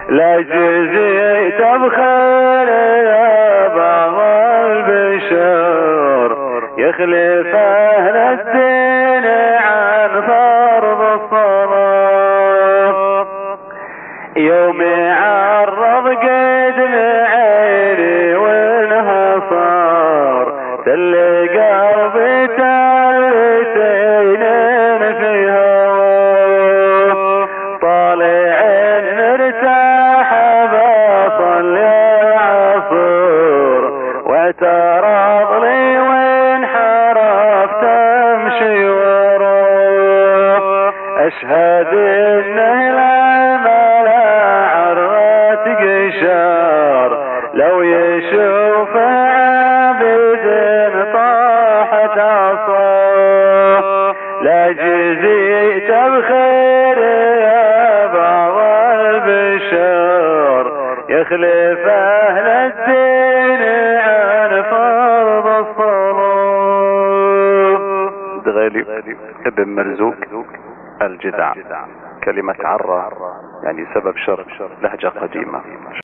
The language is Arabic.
لا جزيت بخير يا بعض البشر يخلف أهل الدين عن فرض الصلاة. يوم عرض قدم عيني وانحصر تل قلبي تلتين فيها طالع مرتاح بصلي العصر واعترض لي وانحرفت امشي وراه. اشهد انه الامل عرت قشار لو يشوف عابد طاحت عصاه. لا جزيت بخير يا بعض البشر يخلف اهل الدين عن فرض الصلاة. دغالي ابن مرزوق الجدع. كلمة عرة يعني سبب شر، لهجة قديمة.